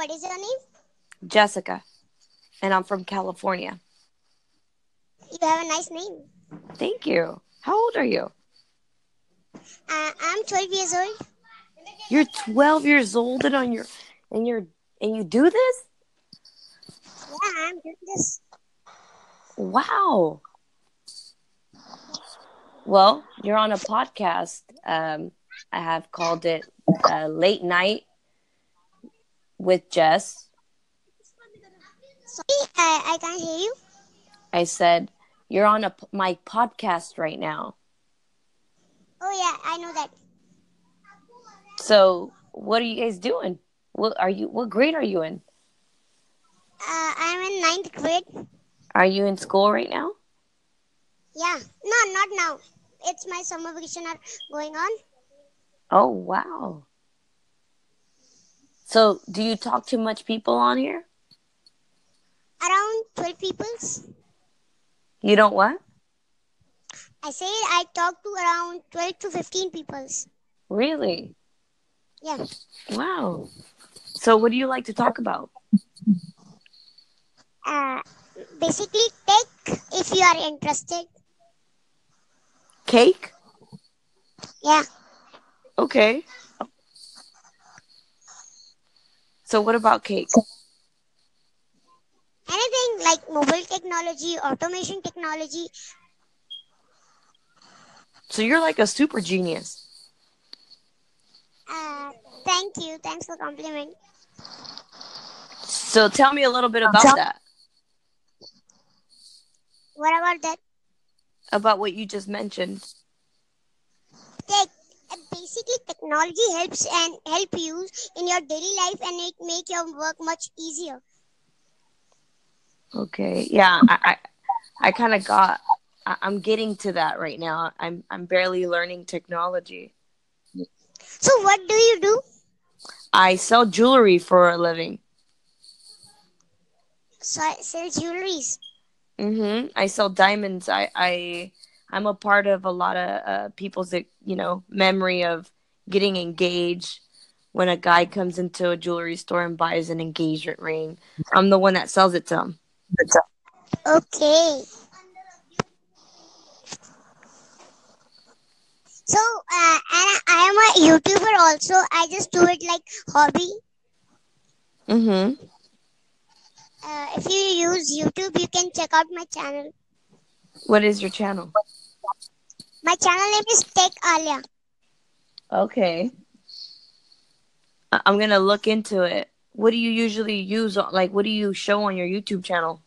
what is your name? Jessica, and I'm from California. You have a nice name. Thank you. How old are you? I'm 12 years old. You're 12 years old and you're and you do this? Yeah, I'm doing this. Wow. Well, you're on a podcast. I have called it Late Night with Jess. Sorry, I can't hear you. I said you're on my podcast right now. Oh yeah, I know that. So, what are you guys doing? What grade are you in? I'm in ninth grade. Are you in school right now? Yeah, no, not now. It's my summer vacation are going on. Oh, wow. So, do you talk to much people on here? Around 12 peoples. You don't what? I say I talk to around 12 to 15 peoples. Really? Yeah. Wow. So, what do you like to talk about? Uh, Basically tech if you are interested. Cake? Yeah. Okay. So, what about cake? Anything like mobile technology, automation technology. So, you're like a super genius. Uh, Thank you. Thanks for compliment. So, tell me a little bit about that, What about that? about what you just mentioned. Tech. Basically, technology help you in your daily life and it make your work much easier. Okay. Yeah, I kind of I'm getting to that right now. I'm barely learning technology. So, what do you do? I sell jewelry for a living. So, sell jewelries. I sell diamonds. I'm a part of a lot of people's memory of getting engaged. When a guy comes into a jewelry store and buys an engagement ring, I'm the one that sells it to him. Okay. So, and I am a YouTuber also. I just do it like hobby. Mm-hmm. If you use YouTube, you can check out my channel. What is your channel? My channel name is Tech Alia. Okay. I'm gonna look into it. What do you usually use? Like, what do you show on your YouTube channel?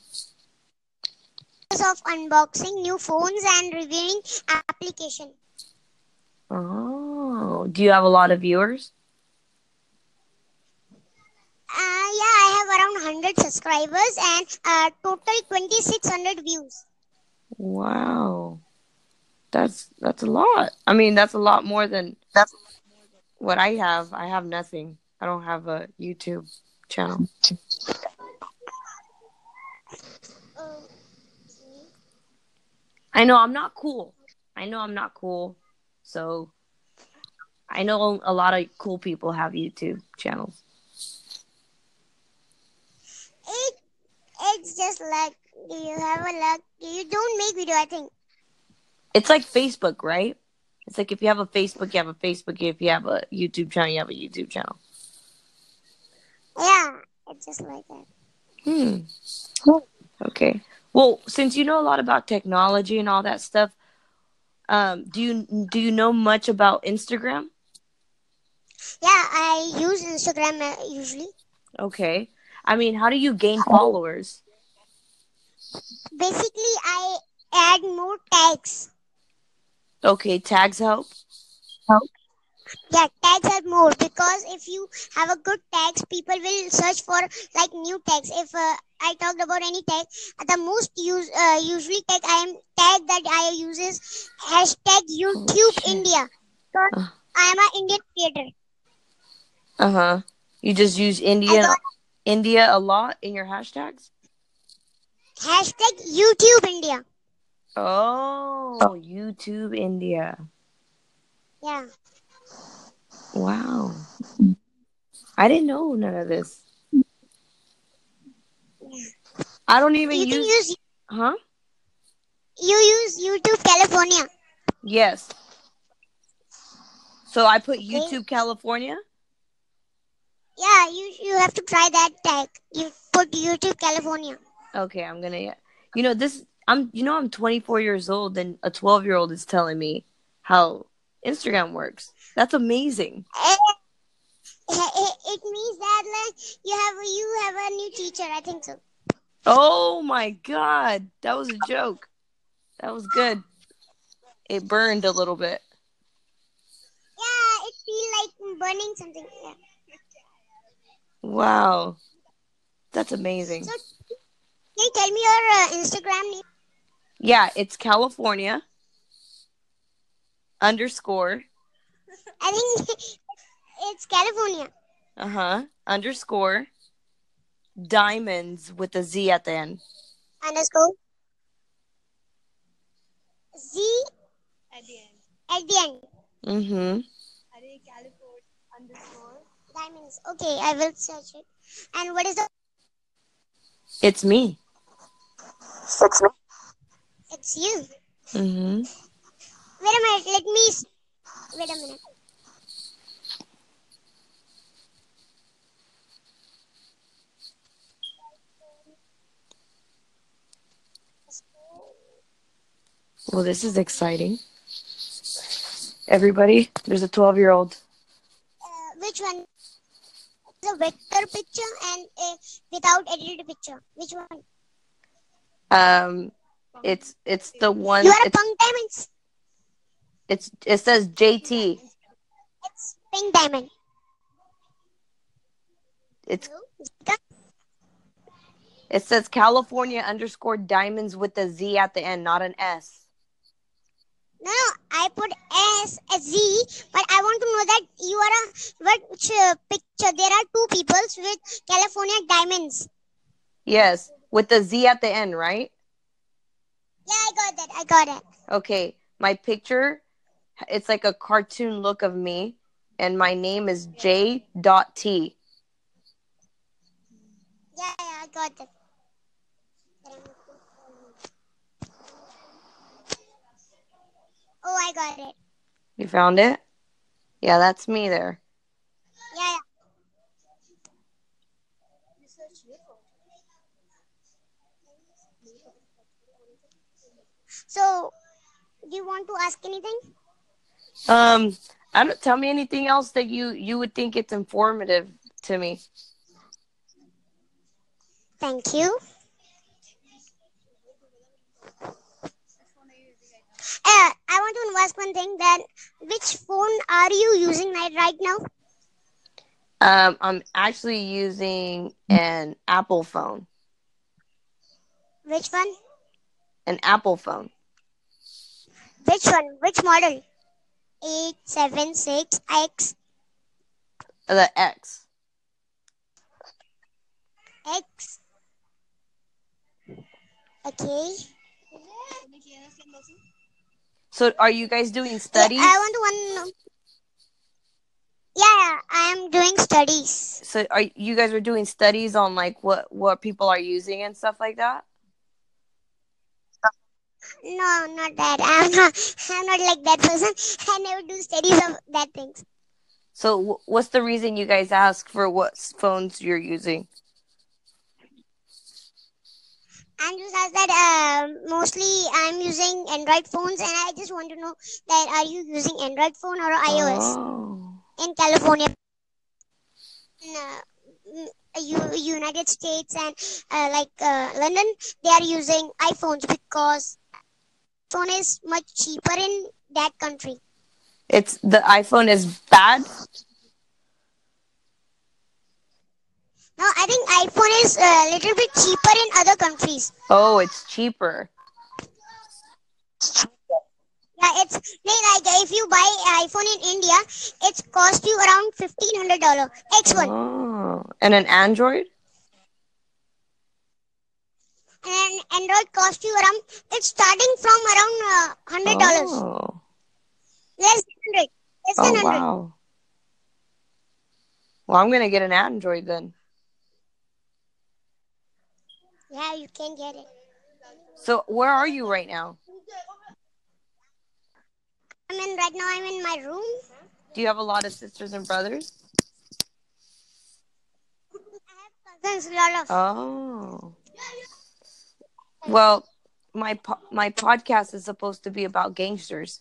Of unboxing new phones and reviewing application. Oh, do you have a lot of viewers? Yeah, I have around 100 subscribers and total 2600 views. Wow, that's a lot. I mean, that's a lot more than what I have. I have nothing. I don't have a YouTube channel. Uh, I know I'm not cool. I know I'm not cool. So I know a lot of cool people have YouTube channels. it it's just like you have a luck. You don't make video, I think. It's like Facebook, right? It's like if you have a Facebook, you have a Facebook. If you have a YouTube channel, you have a YouTube channel. Yeah, it's just like that. Hmm. Okay. Well, since you know a lot about technology and all that stuff, do you know much about Instagram? Yeah, I use Instagram usually. Okay. I mean, how do you gain followers? Basically, I add more tags. Okay, tags help. Yeah, tags are more because if you have a good tags, people will search for like new tags. If I talked about any tag, the most usually tag that I use is hashtag Holy YouTube shit. India. Because Uh I am an Indian creator. huh. You just use I got India a lot in your hashtags. hashtag YouTube India. Oh, YouTube India. Yeah. Wow. I didn't know none of this. I don't even You can use. use Huh? you use YouTube California. Yes. So I put Okay. YouTube California. Yeah, you have to try that tag. You put YouTube California. Okay, I'm gonna. You know this. I'm 24 years old, and a 12-year-old is telling me how Instagram works. That's amazing. Eh, it means that like you have a new teacher. I think so. Oh my god, that was a joke. That was good. It burned a little bit. Yeah, it feel like burning something. Yeah. Wow, that's amazing. So can you tell me your Instagram name? Yeah, it's California underscore I think it's California underscore diamonds with a Z at the end. underscore Z at the end. Mm-hmm. Diamonds. Okay, I will search it. And what is the? It's me. It's you. Mm-hmm. Wait a minute. Let me. Wait a minute. Well, this is exciting. Everybody, there's a 12-year-old. Which one? The vector picture and without edited picture. Which one? Um, it's the You one. are a punk diamonds. It says JT. It's pink diamond. It's Hello? it says California underscore diamonds with a Z at the end, not an S. No, no, I put S Z, but I want to know that you are a which picture. There are two peoples with California diamonds. Yes, with the Z at the end, right? Yeah, I got that. I got it. Okay, my picture, it's like a cartoon look of me, and my name is J.T. Yeah, yeah, I got that. Oh, I got it. You found it? Yeah, that's me there. Yeah, yeah. So, do you want to ask anything? Um, I don't tell me anything else that you would think it's informative to me. Thank you. I want to ask one thing. That which phone are you using right now? I'm actually using an Apple phone. Which one? An Apple phone. Which one? Which model? 876X. The X. X. Okay. So, are you guys doing Yeah, I studies? want to one. Yeah, yeah, I am doing studies. So, are you guys are doing studies on like what people are using and stuff like that? No, not that. I'm not like that person. I never do studies of that things. So, what's the reason you guys ask for what phones you're using? I'm just asked that mostly I'm using Android phones, and I just want to know that are you using Android phone or iOS Oh. in California, in, United States, and London? They are using iPhones because phone is much cheaper in that country. It's the iPhone is bad. No, I think iPhone is a little bit cheaper in other countries. Oh, it's cheaper. Yeah, it's like if you buy iPhone in India, it's cost you around $1,500. X1. Oh, and an Android? And Android cost you around. It's starting from around $100. Oh. Less than 100. Less Oh, than 100. wow. Well, I'm gonna get an Android then. Yeah, you can get it. So where are you right now? Right now I'm in my room. Do you have a lot of sisters and brothers? I have cousins, a lot of. Oh. Well, my podcast is supposed to be about gangsters.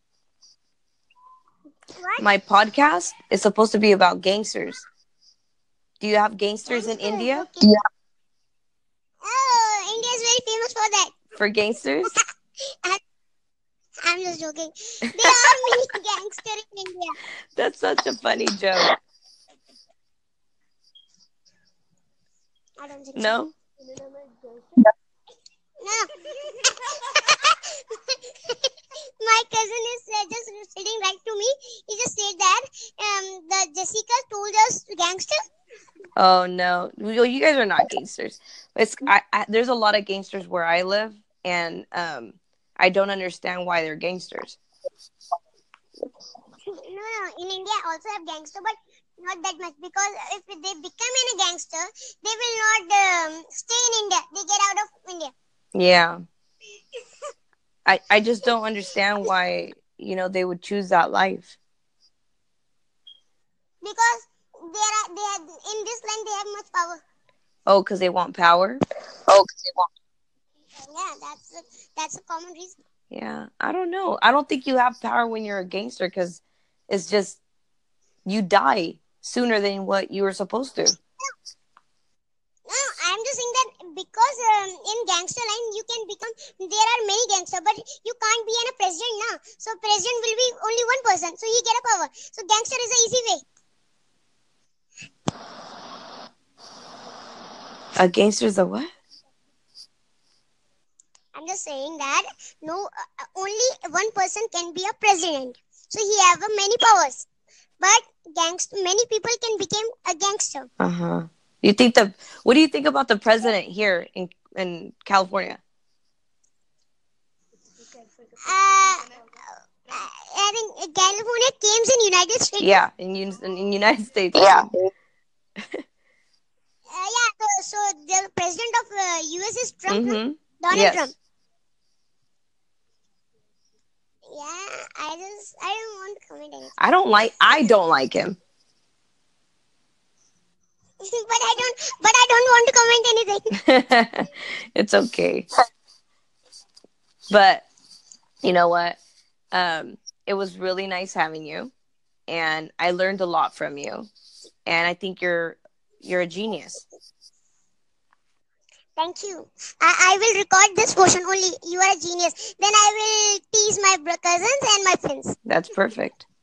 What? My podcast is supposed to be about gangsters. Do you have gangsters in Gangsters, India? okay. Yeah. Oh, India is very famous for that. For gangsters? I'm just joking. There are many gangsters in India. That's such a funny joke. I don't think so. No? No. My cousin is just sitting right to me. He just said that the Jessica told us gangster. Oh no. Well, you guys are not gangsters. There's a lot of gangsters where I live, and I don't understand why they're gangsters. No. In India also have gangster, but not that much, because if they become a gangster, they will not stay in India. They get out of India. Yeah. I just don't understand why, they would choose that life. Because they have in this land they have much power. Oh, because they want power? Oh, because they want. Yeah, that's a common reason. Yeah, I don't know. I don't think you have power when you're a gangster, because it's just you die sooner than what you were supposed to. No, I'm just saying that because in gangster line you can become. There are many gangsters, but you can't be a president now. So president will be only one person, so he get a power. So gangster is an easy way. A gangster's a what? I'm just saying that only one person can be a president. So he have many powers. But many people can become a gangster. Uh-huh. What do you think about the president here in California? I think California came in United States. Yeah, in United States. Yeah. So the president of US is Trump, no? Donald Trump. Yeah, I don't want to comment anything. I don't like him. but I don't want to comment anything. It's okay. But you know what? It was really nice having you, and I learned a lot from you, and I think you're a genius. Thank you. I will record this portion only. You are a genius. Then I will tease my cousins and my friends. That's perfect.